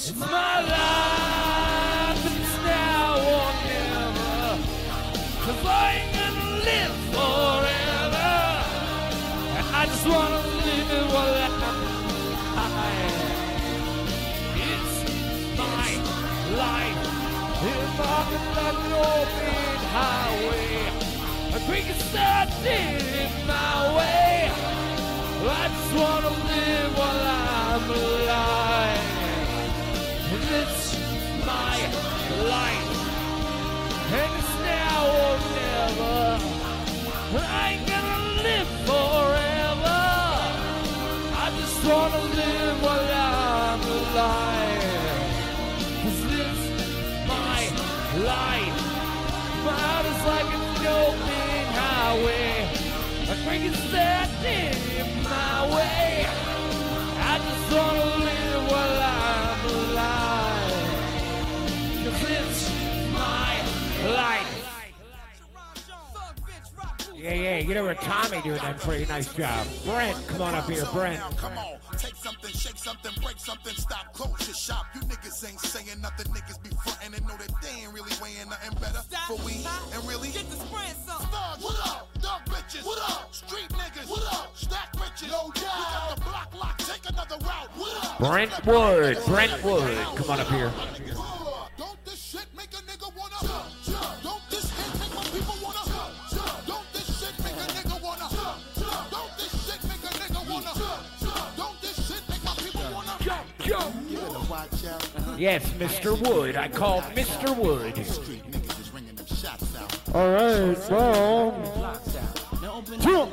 It's my life, and it's now or never. 'Cause I ain't gonna live forever. And I just wanna live it while I am. It's my life. If I could let an open highway, a creek is starting in my way. I just wanna live while I'm alive. And it's my life. And it's now or never. I ain't gonna live forever. I just wanna live while I'm alive. 'Cause this is my life. My heart is like an open highway. A creek is standing in my way. I just wanna live while I'm alive. 'Cause it's my life. Yeah, you know where Tommy doing that pretty nice job. Brent, come on up here, Brent. Come on, take something, shake something, break something, stop, close your shop. You niggas ain't saying nothing, niggas be frontin' and know that they ain't really weighing nothing better. For we and really get the spread some. Thugs, what up? Dog bitches, what up? Street niggas, what up? Stack riches, no doubt. We got the block lock, take another route. What up? Brentwood, come on up here. Don't this shit make a nigga wanna jump? Don't this hit make my people wanna jump? Don't this shit make a nigga wanna jump? Don't this shit make a nigga wanna jump? Don't this shit make my people wanna jump? You better watch out. Yes, Mr. Wood. I called Mr. Wood. Street niggas is ringing them shots out. All right, well. Jump.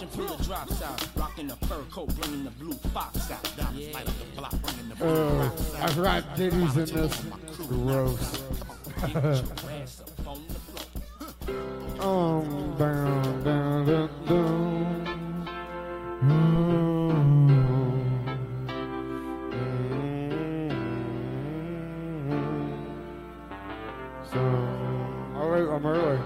I forgot Diddy's in this. Gross. So, all right, I'm early.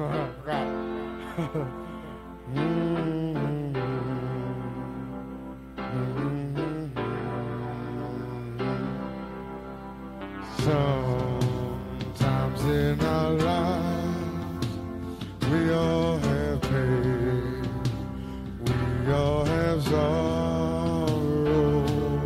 Sometimes in our lives we all have pain, we all have sorrow,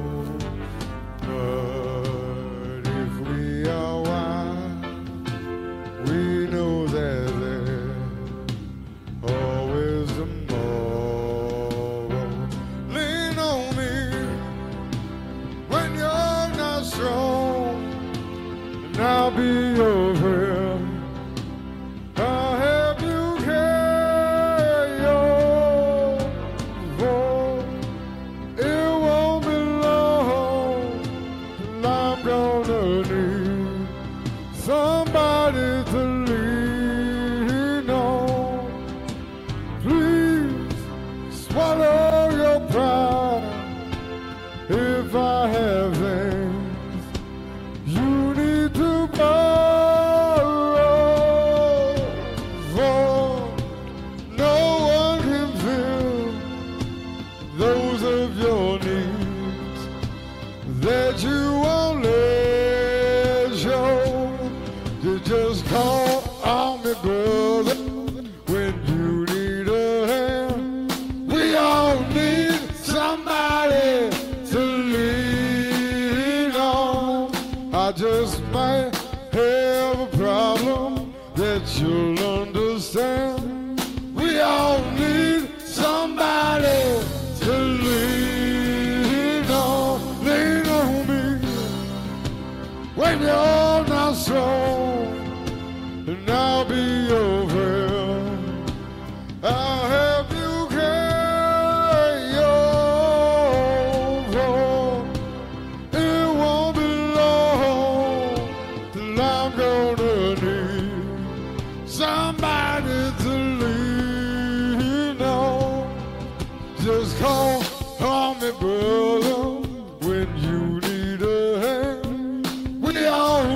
but if we are wise, we know that there's always tomorrow. Lean on me when you're not strong, and I'll be your friend. I'll help you carry your voice. It won't be long till I'm gonna need somebody to lean on. Please swallow your pride. If I have things you need to borrow, for no one can fill those of your needs that you won't let show. You just call on me, brother, when you need a hand. We all need somebody to lean on. I just might have a problem that you'll understand. We all need somebody to lean on. Lean on me when you're not strong, and I'll be your friend. I'll help you carry your voice. It won't be long till I'm gonna need somebody to lean on. Just call on me, brother, when you need a hand. We all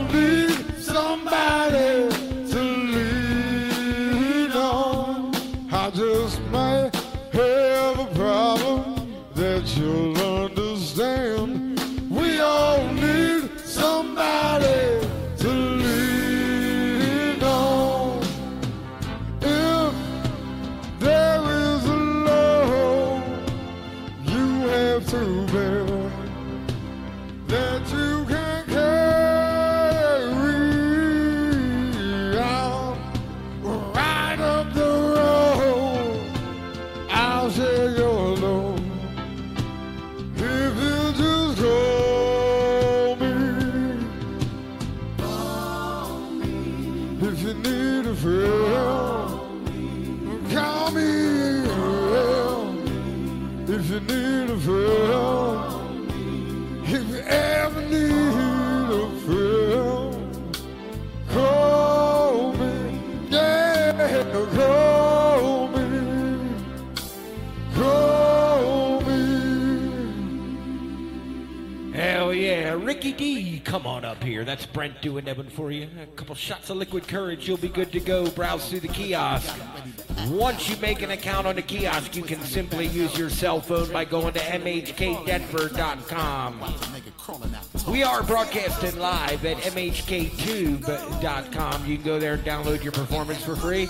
come on up here. That's Brent doing that one for you. A couple shots of liquid courage, you'll be good to go. Browse through the kiosk. Once you make an account on the kiosk, you can simply use your cell phone by going to mhkdenver.com. We are broadcasting live at mhktube.com. You can go there and download your performance for free.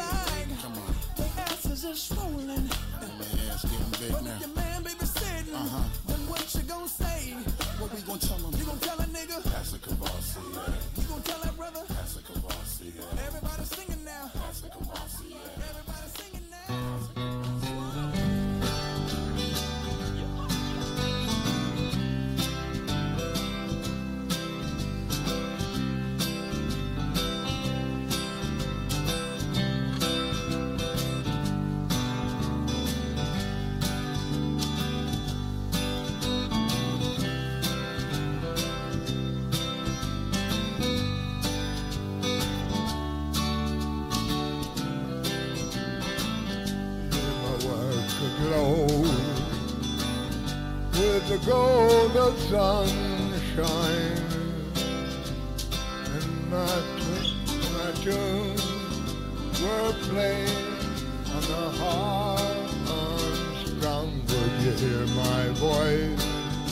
With the gold of sunshine and my tunes were playing on the harp unstrung. Would you hear my voice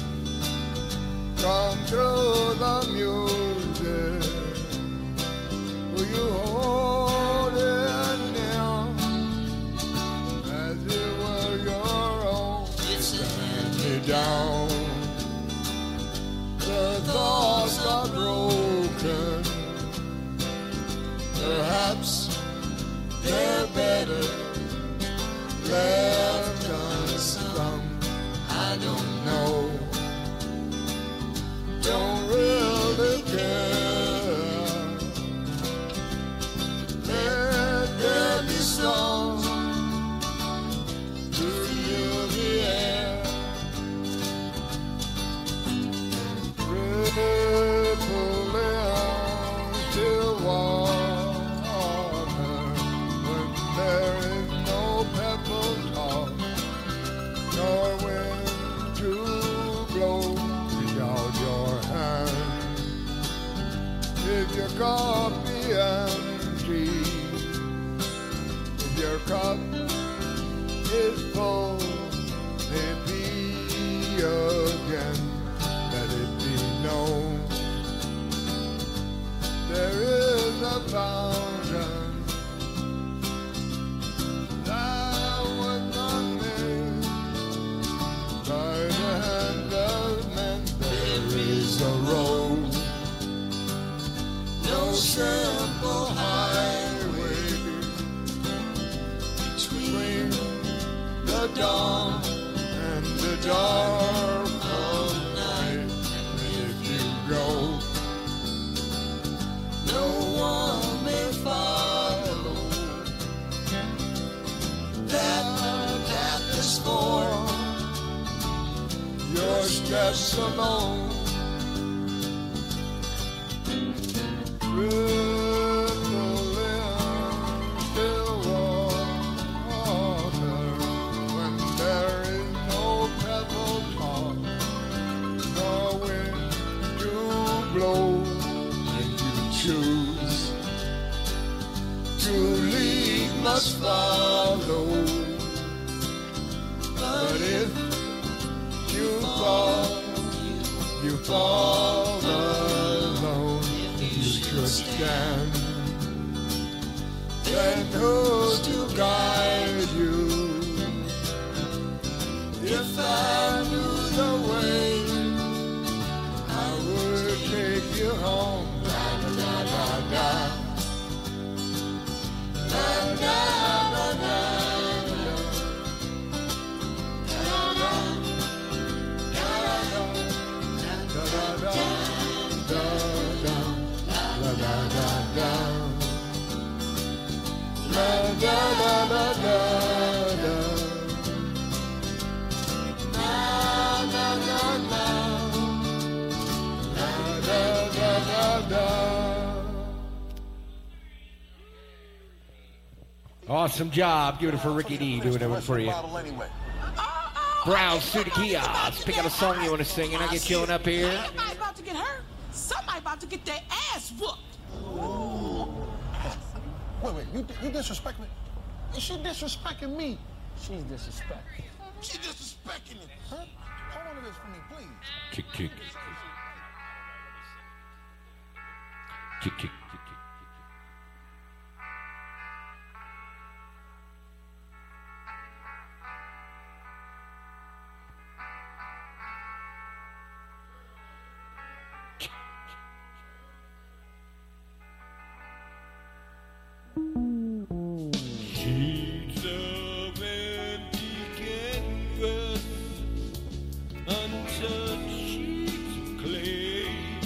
come through the music? Will you hold it now as it were your own? Down. The thoughts are broken. Perhaps they're better left unsung. I don't know. Don't really care. Let there be songs to fill the air. Rippling still water when there is no pebble talk, nor wind to blow. Reach out your hand. If your cup be empty, if your cup is full, it be again. Let it be known there is a fountain that was not made by the hand of men. There is a road, no simple highway between the dawn and the dark of night. If you go, no one may follow. That path is for your steps alone. Still water when there is no pebble talk, nor wind to blow, and you choose to lead must follow. But if you fall alone. You should stand. Then who's to guide you? If I knew the way, I would take you home. Da da da da. Da da da da. Awesome job. Give it for Ricky D. Doing it for you. Browse through the kiosk. Pick out a song you want to sing, and I get you on up here. Everybody about to get hurt. Somebody about to get their ass whooped. Wait, you disrespecting me? Is she disrespecting me? She's disrespectful. She disrespecting me, huh? Hold on to this for me, please. Kick, kick. Kick, kick. Sheets of empty canvas, untouched sheets of clay.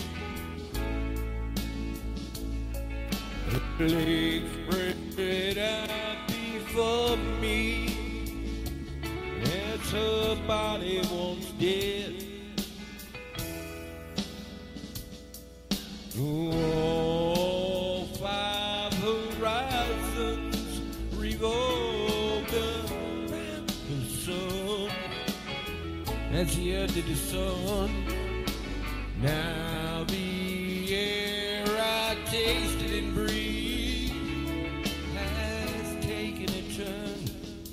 The legs spread out before me, as her body once did. All five horizons revolved around the sun as he entered the sun. Now the air I tasted and breathed has taken a turn.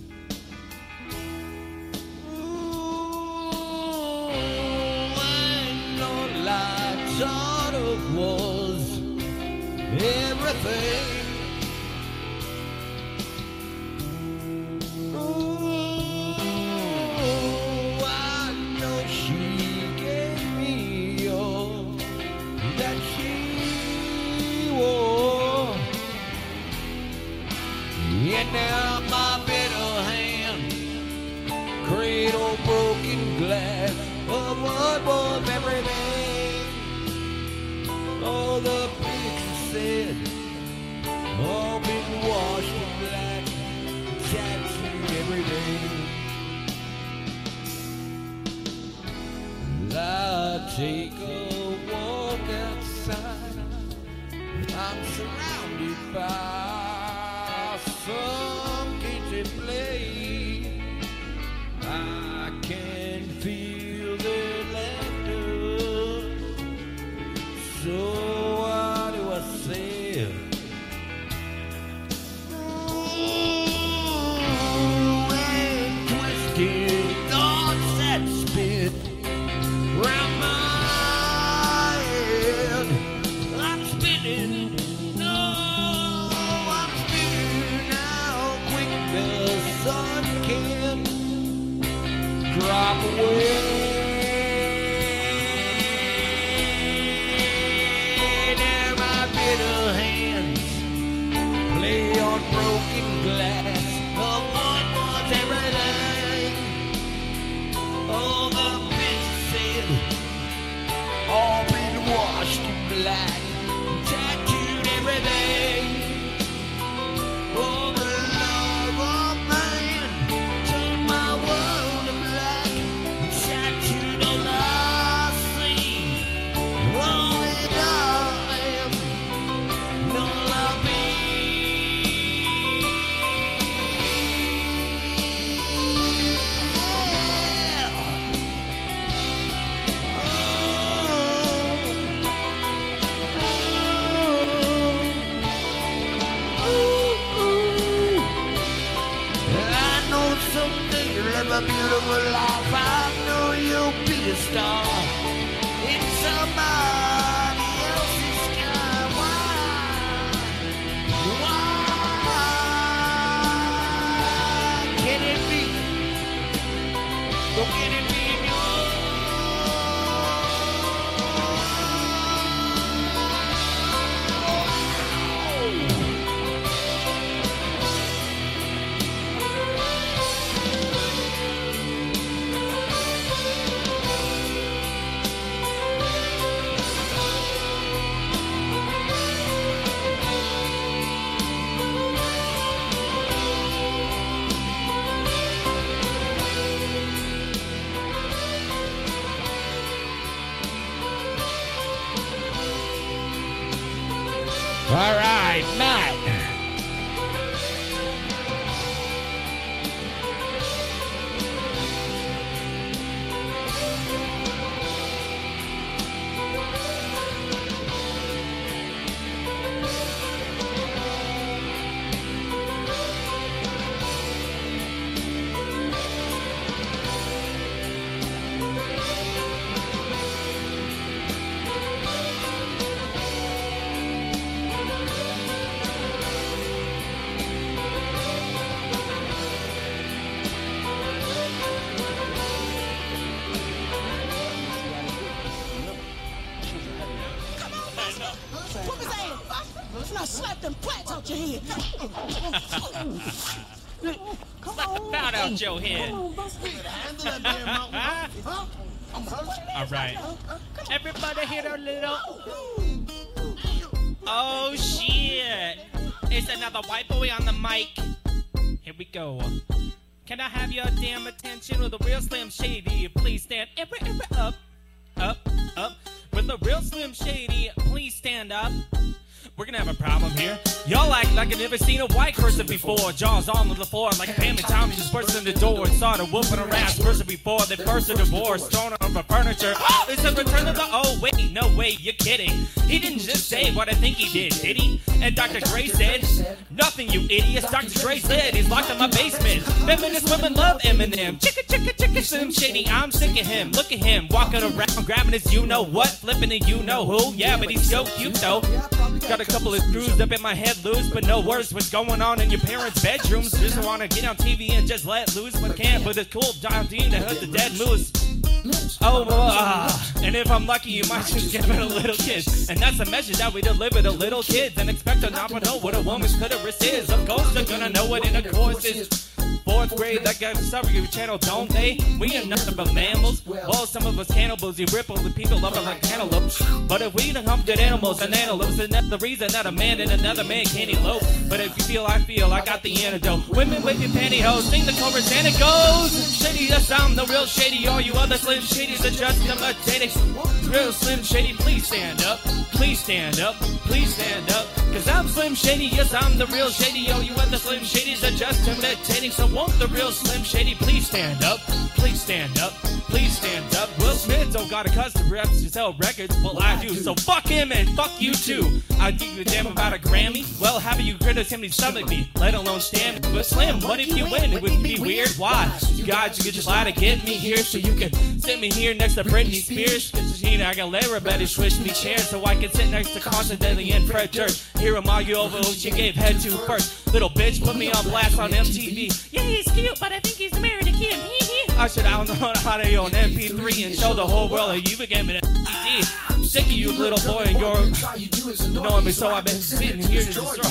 Ooh, and all I thought of was everything. Ooh, I know she gave me all that she wore. And now my bitter hand cradle broken glass of what was everything. All the pictures said, all been washed in black, tattooed every day. I take a walk outside, I'm surrounded by some kids at play. I can feel their laughter. So what do I say? Ooh, and twisted thoughts that spin round my head. I'm spinning, no, I'm spinning how quick the sun can drop away. Play on broken glass of what was everything. All the pictures said, all been washed in black, tattooed everything. Oh, the love of man turned my world to black, tattooed all I see, all that I am, all I be. A beautiful life, I know you'll be a star in somebody else's sky. Why can it be? Don't can it be in All right, Matt. I slap them plants out your head. Come Slap the fat out your head. Come on, Buster. Handle that damn mountain, huh? All right. Everybody hit a little. Oh, shit. It's another white boy on the mic. Here we go. Can I have your damn attention with the real Slim Shady? Please stand up, up, up. With the real Slim Shady, please stand up. We're gonna have a problem here. Y'all act like I've never seen a white person before. Jaws on the floor like a Pam and Tommy just burst in the door and started whooping her ass. Person before they burst a divorce, thrown over furniture. It's a return of the oh wait, no way, you're kidding. He didn't just say what I think he did he? And Dr. Dre said, nothing, you idiots. Dr. Dre said he's locked in my basement. Feminist women love Eminem. Chicka, chicka, chicka, Slim Shady, I'm sick of him. Look at him, walking around, grabbing his you know what, flipping a you know who. Yeah, but he's so cute though. Got a couple of screws up in my head loose, but no worse. What's going on in your parents' bedrooms? Just wanna get on TV and just let loose, but can't. But it's cool, John Dean to hurt the dead moose. Oh, and if I'm lucky, you might just give it a little kiss. And that's a message that we deliver to little kids and expect to not know what a woman's clitoris is. Of course, they're gonna know what intercourse is. Fourth grade, that got Discovery Channel, don't they? We ain't nothing but mammals. Well, some of us cannibals, you ripple the people love it like cantaloupes. But if we done humped at animals and antelopes, then that's the reason that a man and another man can't elope. But if you feel, I got the antidote. Women with your pantyhose, sing the chorus and it goes. Shady, yes, I'm the real Shady. All you other Slim Shadys are just imitating. Real Slim Shady, please stand up. Please stand up. Please stand up. Cause I'm Slim Shady, yes, I'm the real Shady. All you other Slim Shadys are just imitating. So won't the real Slim Shady please stand up? Please stand up. Please stand up. Will Smith don't got a custom reps to sell records. Well, I do. So fuck him and fuck you too. I give you a damn about a Grammy. Well, how about you criticism stomach me, let alone stand me? But Slim, what if you win? It would be weird. Why? God, you could just lie to get me here so you can sit me here next to Britney Spears. Christina Aguilera better switch me chairs so I can sit next to Constantly and Fred Durst. Hear him argue over who she gave head to first. Little bitch, put me on blast on MTV. Yeah, he's cute, but I think he's married to Kim. I should download how to on MP3 and show the whole world that you became an MTV. I'm sick of you, little boy, and you're knowing me, so I've been sitting here to destroy.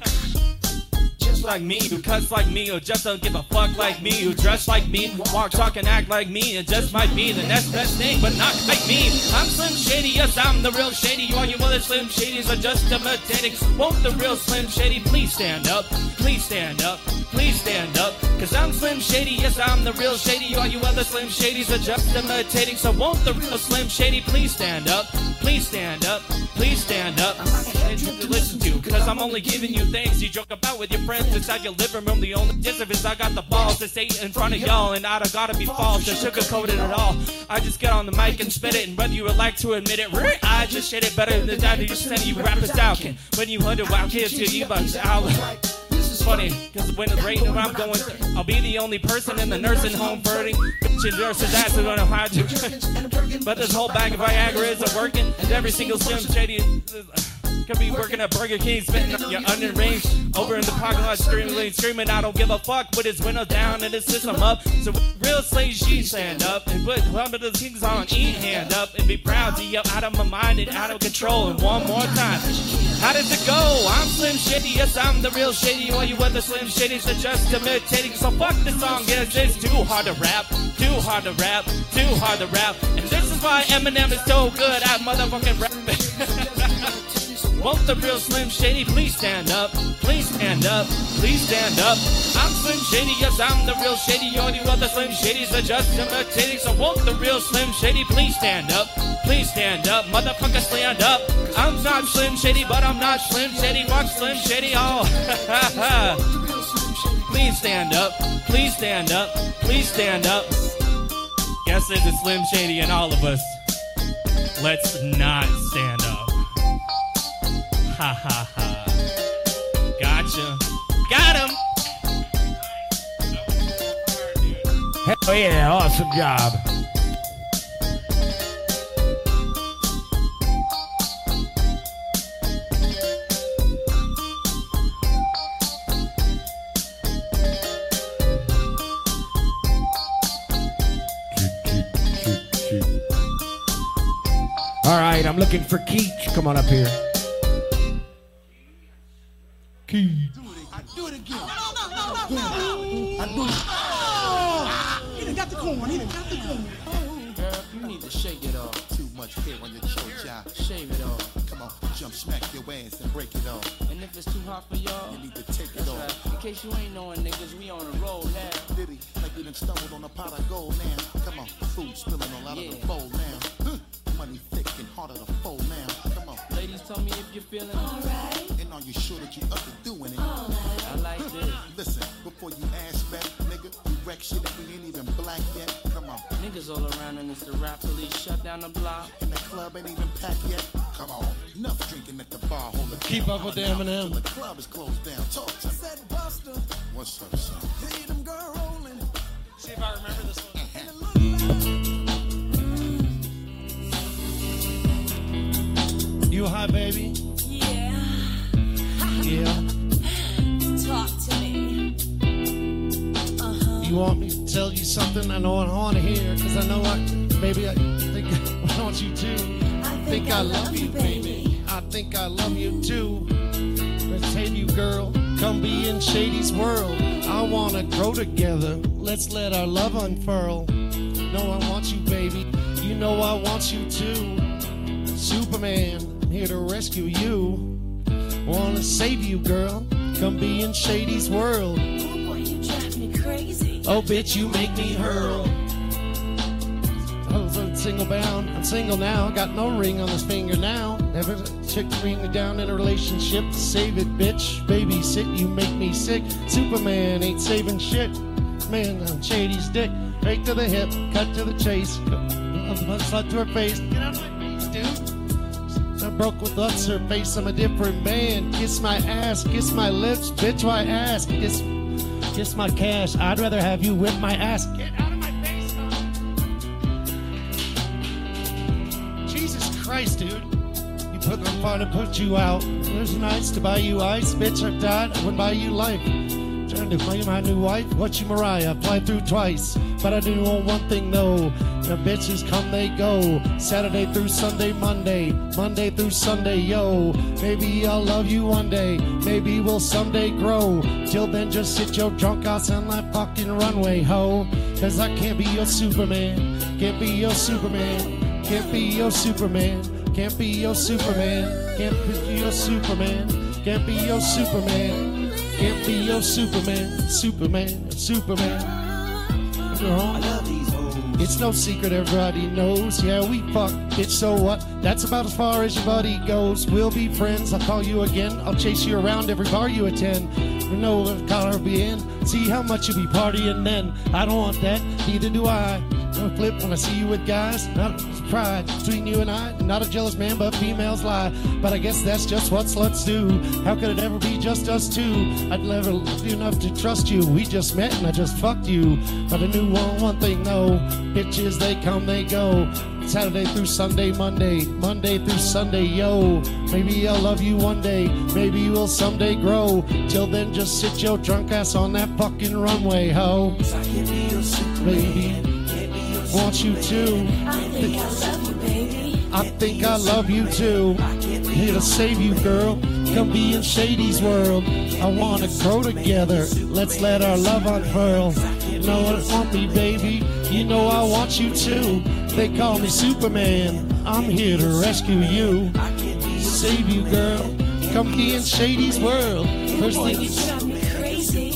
Just like me, who cuts like me, or just don't give a fuck like me, who dress like me, walk, talk, and act like me, and just might be the next best thing, but not like me. I'm Slim Shady, yes, I'm the real Shady. All you other Slim Shadys are just imitating. Won't the real Slim Shady please stand up? Please stand up. Please stand up. Cause I'm Slim Shady, yes, I'm the real Shady. All you other Slim Shadys are just imitating. So won't the real Slim Shady please stand up? Please stand up. Please stand up. And to listen to, cause I'm only giving you things you joke about with your friends inside your living room. The only difference is I got the balls to say it in front of y'all, and I don't gotta be false or sugarcoat it at all. I just get on the mic and spit it, and whether you would like to admit it, I just shit it better than that you send you rappers out. Can when you wonder why kids to you about out. It's funny, cause when it's raining I'm going through, I'll be the only person in the nursing home burning. Bitch, nurses ass don't know how to. But this whole bag of Viagra isn't working. And every single Slim Shady could be working at Burger King, spitting up your onion rings over in the parking lot, screaming, I don't give a fuck, with his window down and his system up. So real Slim Shady stand up and put one of the things on, eat hand up and be proud to yell out of my mind and out of control. And one more time, how does it go? I'm Slim Shady, yes, I'm the real Shady. All you other Slim Shadys are just imitating. So fuck the song, yes, it's too hard to rap, too hard to rap, too hard to rap. And this is why Eminem is so good at motherfucking rapping. Won't the real Slim Shady please stand up? Please stand up. Please stand up. I'm Slim Shady, yes, I'm the real Shady. All you other Slim Shadys are just imitating. So won't the real Slim Shady please stand up? Please stand up. Motherfucker, stand up. I'm not Slim Shady, but I'm not Slim Shady. Fuck Slim Shady, oh. Please stand up. Please stand up. Please stand up. Guess there's a Slim Shady in all of us. Let's not stand up. Ha ha ha. Gotcha. Got him. Hell yeah, awesome job. All right, I'm looking for Keach. Come on up here. key. I do it again. No. I do it. He done got the corn. He done got the corn. Girl, you need to shake it off. Too much hair on your chocha. Shave it off. Come on, jump, smack your ass and break it off. And if it's too hot for y'all, You need to take it that's off. right. In case you ain't knowing, niggas, we on a roll now. Diddy, like we done stumbled on a pot of gold now. Come on, food spilling all out of the bowl now. Money thick and harder to fold now. Come on, Ladies, tell me if you're feeling alright. and are you sure that you up to doing it? I like this. Listen, before you ask back, nigga, you wreck shit and we ain't even black yet. Come on, Niggas all around and it's the rap police shut down the block. and the club ain't even packed yet. Come on, enough drinking at the bar. Hold it Keep down. up with Till Eminem. the club is closed down. Talk to me. Said Buster, What's up, son? see them girl rolling. See if I remember this one. And it look like You high, baby? Yeah. Yeah. Talk to me. You want me to tell you something? I know I want to hear, because I know baby, I think I want you to. I Think I love you, baby. I think I love you too. Let's save you, girl. Come be in Shady's world. I wanna grow together. Let's let our love unfurl. No, I want you, baby. You know I want you too. Superman, I'm here to rescue you. Wanna save you, girl. Come be in Shady's world. Oh boy, you drive me crazy. Oh, bitch, you make me hurl. I was single bound. I'm single now. Got no ring on this finger now. Never chick ring me down in a relationship to save it, bitch. Babysit, you make me sick. Superman ain't saving shit. Man, on Shady's dick. Right to the hip, cut to the chase. Slut to her face. Get out of my face, dude. I broke with what's her face. I'm a different man. Kiss my ass, kiss my lips, bitch. Why ask? Kiss my cash. I'd rather have you whip my ass. Get out of my face, Jesus Christ, dude. You put them fun to put you out. It was nice to buy you ice, bitch. I died. I wouldn't buy you life. Trying to find my new wife. What you, Mariah? Fly through twice. But I do know one thing though. The bitches come, they go. Saturday through Sunday, Monday. Monday through Sunday, yo. Maybe I'll love you one day. Maybe we'll someday grow. Till then, just sit your drunk ass on that fucking runway, ho. Cause I can't be your Superman. Can't be your Superman. Can't be your Superman. Can't be your Superman. Can't be your Superman. Can't be your Superman. Can't be your Superman. Superman. Superman. You're home. It's no secret, everybody knows. Yeah, we fuck, bitch, so what? That's about as far as your buddy goes. We'll be friends, I'll call you again. I'll chase you around every bar you attend. We know what car will be in. See how much you'll be partying then. I don't want that, neither do I. Don't flip when I see you with guys. Not pride between you and I. Not a jealous man, but females lie. But I guess that's just what sluts do. How could it ever be just us two? I'd never loved you enough to trust you. We just met and I just fucked you. But I knew one thing though. Bitches, they come, they go. Saturday through Sunday, Monday. Monday through Sunday, yo. Maybe I'll love you one day. Maybe we'll someday grow. Till then, just sit your drunk ass on that fucking runway, ho. Baby, want you too. I think I love you, baby. I think I love you too. Here to save you, girl. Come be in Shady's world. I wanna grow together. Let's let our love unfurl. You know what want me, baby. You know I want you too. They call me Superman. I'm here to rescue you. Save you, girl. Come be in Shady's world. First Boy, thing you drive me crazy.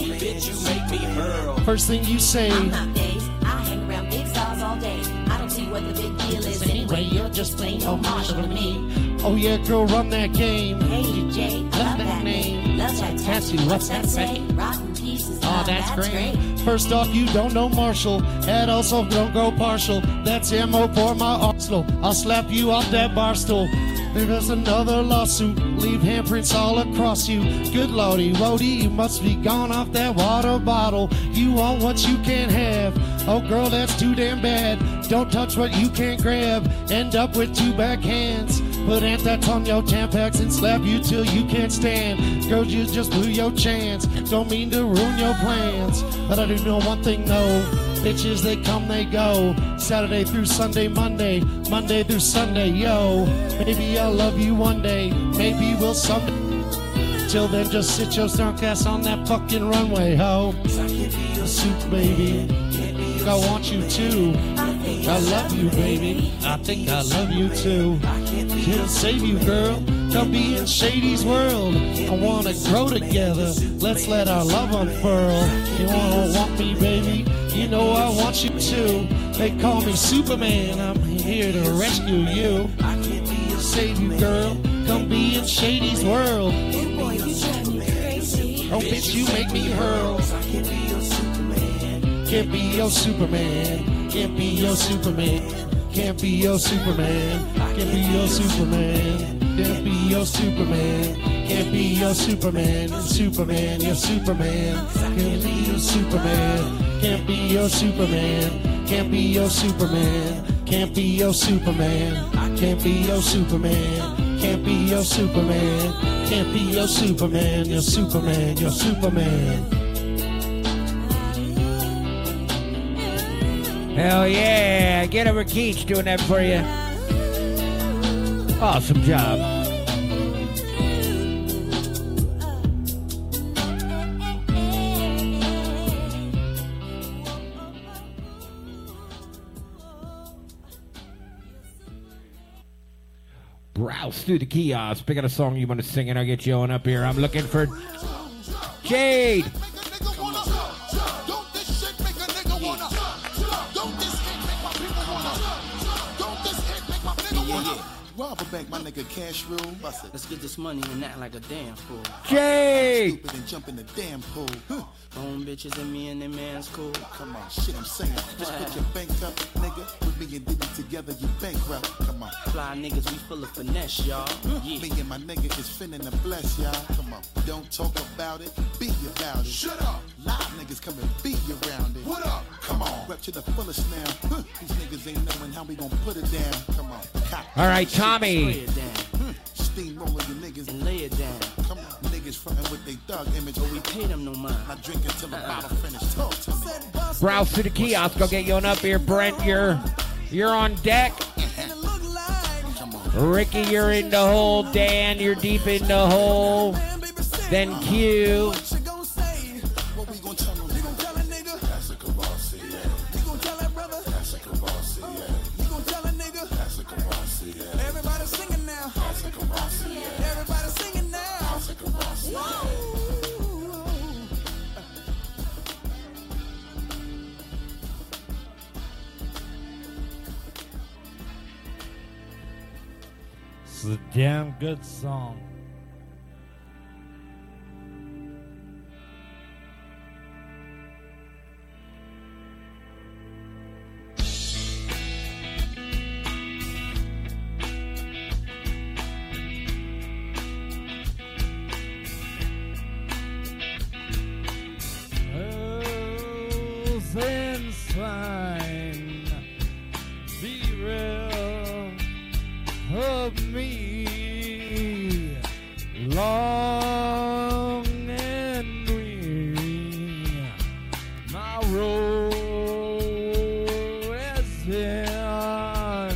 first thing you say. I'm not Dave. I hang around big stars all day. I don't see what the big deal is anyway. You're just plain old Marshall to me. Oh yeah, girl, run that game. Hey, you Jay, love that name. Love that tattoo. What's that say? Rotten pieces. Oh, that's great. First off, you don't know Marshall, and also don't go partial. That's ammo for my arsenal. I'll slap you off that bar stool. There's another lawsuit, leave handprints all across you. Good lordy, Wody, you must be gone off that water bottle. You want what you can't have. Oh girl, that's too damn bad. Don't touch what you can't grab. End up with two backhands. Put anthrax on your Tampax and slap you till you can't stand. Girl, you just blew your chance. Don't mean to ruin your plans, but I do know one thing though. Bitches, they come, they go. Saturday through Sunday, Monday. Monday through Sunday, yo. Maybe I'll love you one day. Maybe we'll someday. Till then, just sit your drunk ass on that fucking runway, ho. Soup, baby. I want you too. I love you, baby. I think I love you too. Can't save you, girl. Come be in Shady's world. I wanna grow together. Let's let our love unfurl. You wanna want me, baby? You know I want you too. They call me Superman. I'm here to rescue you. Save you, girl. Come be in Shady's world. Oh, bitch, you make me hurl. Can't be your Superman. Can't be your Superman. Can't be your Superman. Can't be your Superman. Can't be your Superman. Can't be your Superman. Superman, you're Superman. Can't be your Superman. Can't be your Superman. Can't be your Superman. Can't be your Superman. Can't be your Superman. Can't be your Superman. Can't be your Superman. You're Superman. You're Superman. Hell yeah. Get over Keach doing that for you. Awesome job. Browse through the kiosk. Pick out a song you want to sing and I'll get you on up here. I'm looking for Jade. Rob a bank, my nigga, cash rule. Bust it. Let's get this money and act like a damn fool. Jade. Stupid and jump in the damn pool. Huh. Own bitches and me and them man's cool. Come on, shit, I'm saying. Just put your bank up, nigga. With me and Diddy together, you bankrupt. Come on. Fly niggas, we full of finesse, y'all. Yeah. Me and my nigga is finna to bless y'all. Come on, don't talk about it, be about it. Shut up. Live niggas come and be around it. What up? Come on. Rep to the fullest now. Huh. These niggas ain't knowing how we gon' put it down. Come on. All right, Spray Tommy. it down Steamroller you niggas and lay it down. Come on, niggas frontin' with they thug image. But we pay them no mind. I drink until the bottle finish. Talk to me. Browse through the kiosk. I'll get you on up here. Brent, you're on deck. Come on. Ricky, you're in the hole. Dan, you're deep in the hole. Then Q. What we gon' tell them? You gon' tell a nigga? That's a Kavasi, yeah. You gon' tell that brother? That's a Kavasi, yeah. You gon' tell a nigga? That's a Kavasi, yeah. Everybody singing now. That's a Kavasi, yeah. Everybody singing now. That's a Kavasi, yeah. It's a damn good song. Things fine. Be real of me. Long and weary. My road has been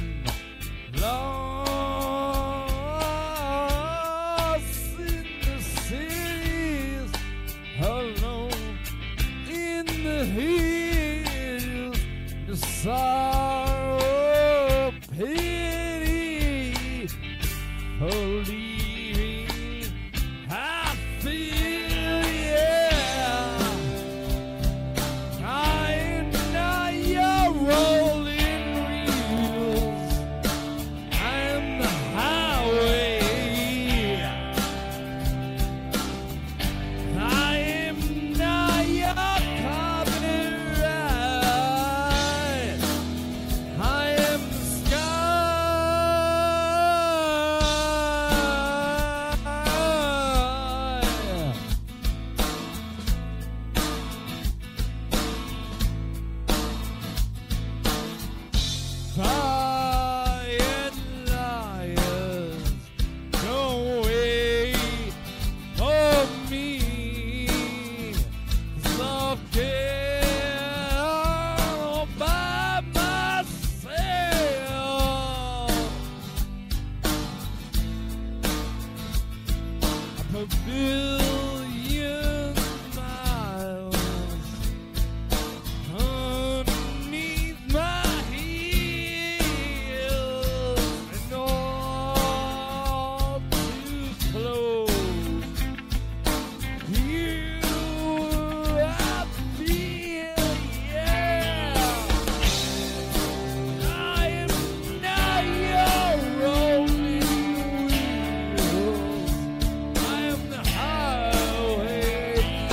lost in the cities, alone in the hills, the sorrow, pity, for leaving billion miles underneath my heels and all too close. You, I feel, yeah. I am now your rolling wheels. I am the highway.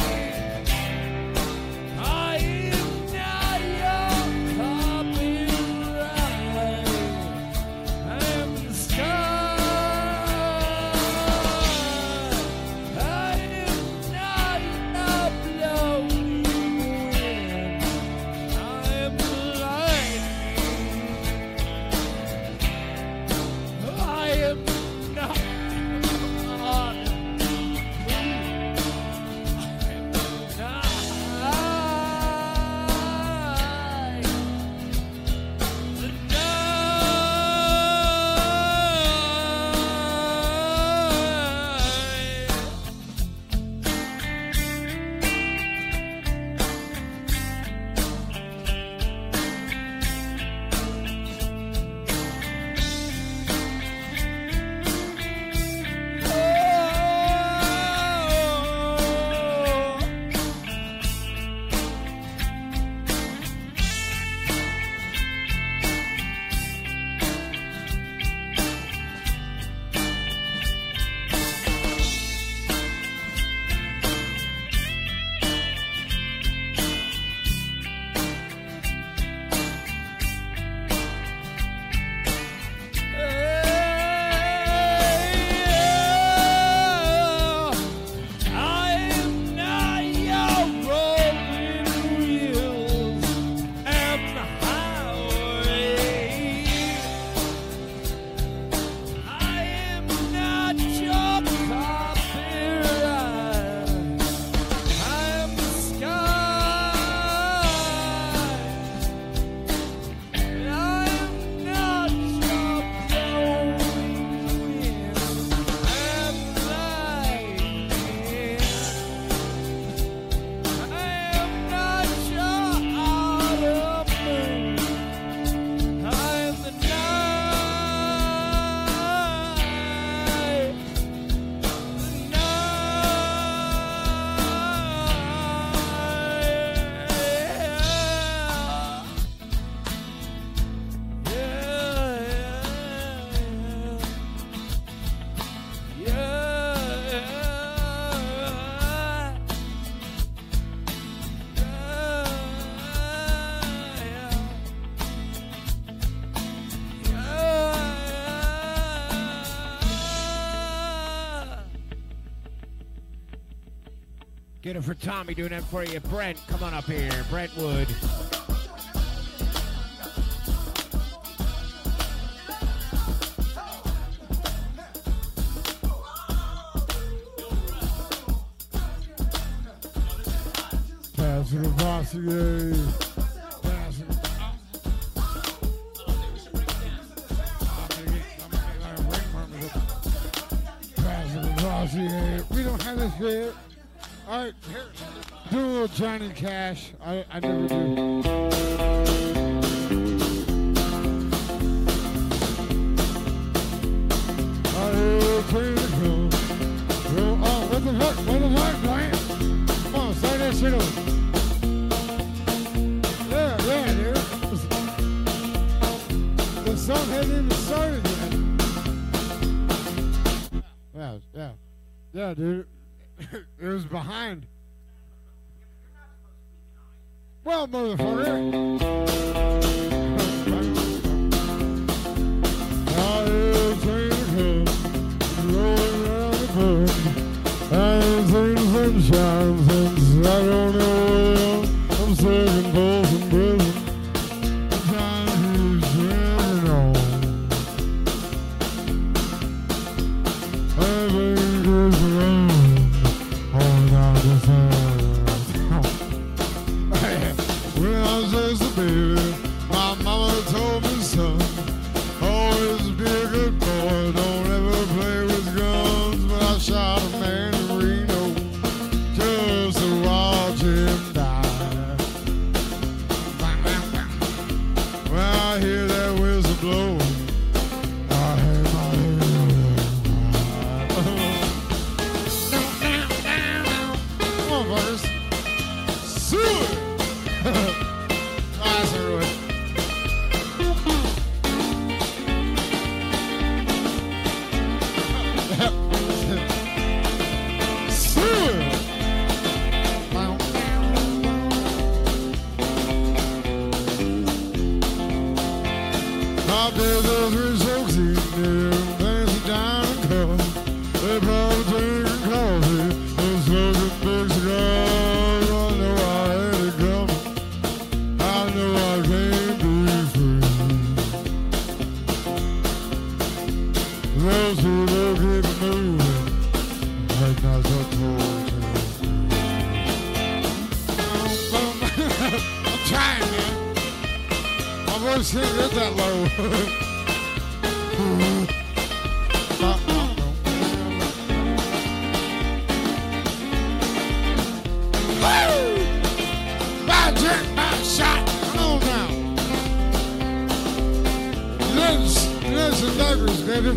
I am now your copyright. I am the sky. I am now your blowing wind. I am the lightning. I am not. Get it for Tommy doing that for you. Brent, come on up here. Brent Wood. Pass it across the Pass it. Pass it across the We don't have this here. All right, here. Do a little Johnny Cash. I never do. Oh, what the fuck? What the fuck, Brian? Come on, start that shit over. Yeah, dude. The song hasn't even started yet. Yeah, dude. It was behind. Well, motherfucker. I ain't seen sunshine since I don't know where I'm serving both in prison. The time keeps running on. Everything keeps running all down the side. When I was just a baby, my mama told me, son, always be a good boy, don't ever play with guns. But I shot a man just can't get that low. Bad jerk, bad shot. Come on now. Let's and daggers, baby.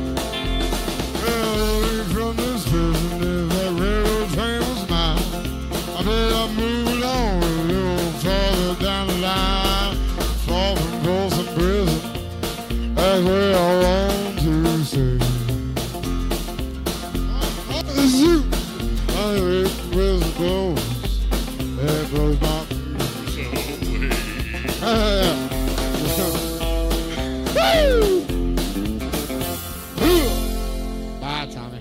Well, from this prison, if that railroad train was mine, I bet I'd move along a little farther down the line. Far from Folsom Prison, that's where I want to stay. The zoo, anyway, prison blows, that blows my Bye, Tommy.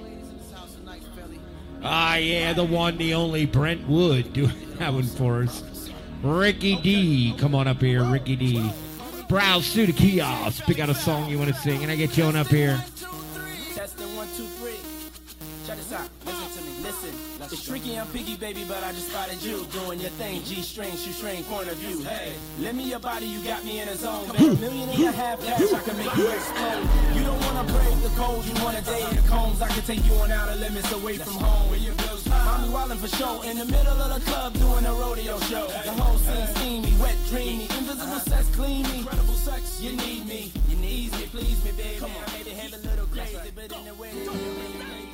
Ah, yeah, the one, the only Brent Wood doing that one for us. Ricky D, come on up here, Ricky D. Browse through the kiosk, pick out a song you want to sing, and I get you on up here. Testing 1, 2, 3. Check this out. Listen to me. Listen. It's tricky, I'm piggy, baby, but I just spotted you doing your thing. G-string, shoestring, point of view. Hey, lend me your body, you got me in a zone. Baby, $1.5 cash, I can make you explode. You don't wanna brave the cold, you wanna date the combs. I can take you on outer limits away from home. Where you bills, mommy wildin' for show. In the middle of the club doing a rodeo show. The whole scene steamy, wet, dreamy, invisible sex, clean me. Incredible sex, you need me. You need me, please me, baby. Come on, maybe have a little crazy, but in the way that you really need me.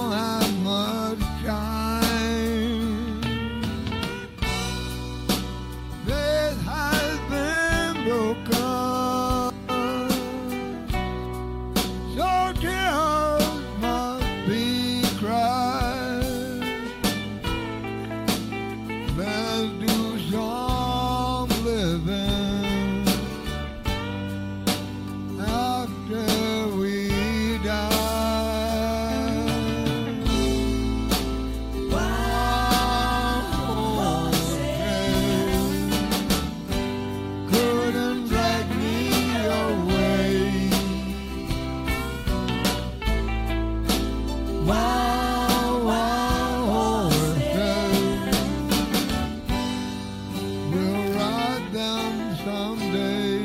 don't have much time. Faith has been broken, so tears must be cried. Let's do some living after we die. Couldn't drag me away. We'll ride them someday.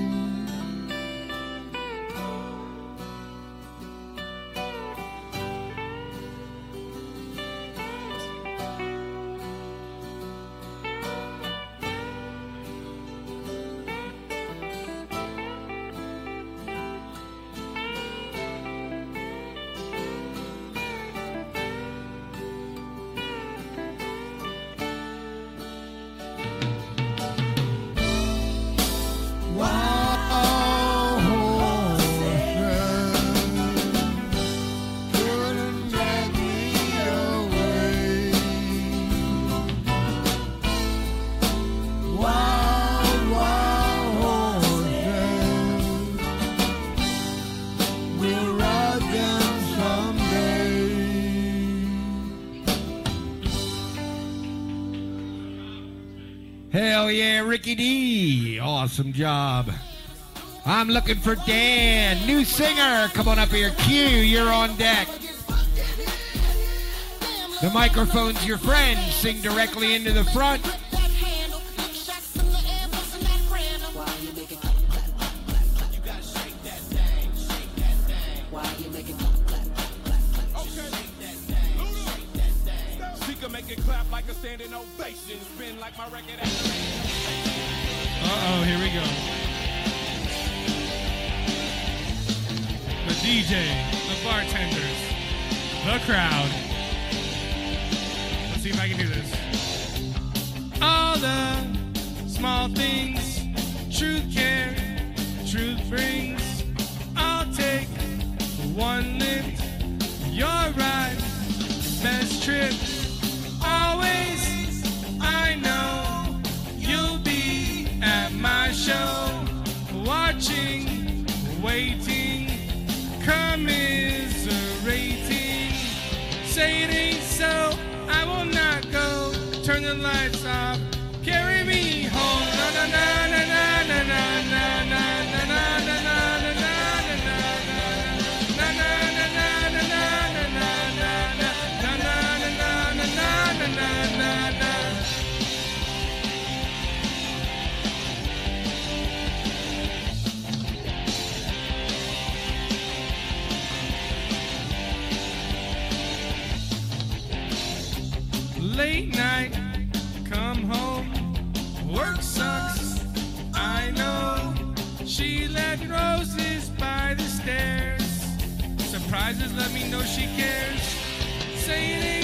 Couldn't drag me away. Wild horses, we'll ride them someday. Hell yeah, Ricky D. Awesome job. I'm looking for Dan, new singer. Come on up here. Q, you're on deck. The microphone's your friend. Sing directly into the front. She can make it clap like a standing ovation. Spin like my record. Uh-oh, here we go. The DJ, the bartenders, the crowd. Let's see if I can do this. All the small things, truth care, truth brings. I'll take one lift, you're right, best trip. Always, I know you'll be at my show, watching, waiting, commiserating. Say it ain't so, I will not go. Turn the lights off, carry me home. Na na na na na na na na na na na na na na na late night, come home, work sucks, I know. She left roses by the stairs, surprises let me know she cares. Say it ain't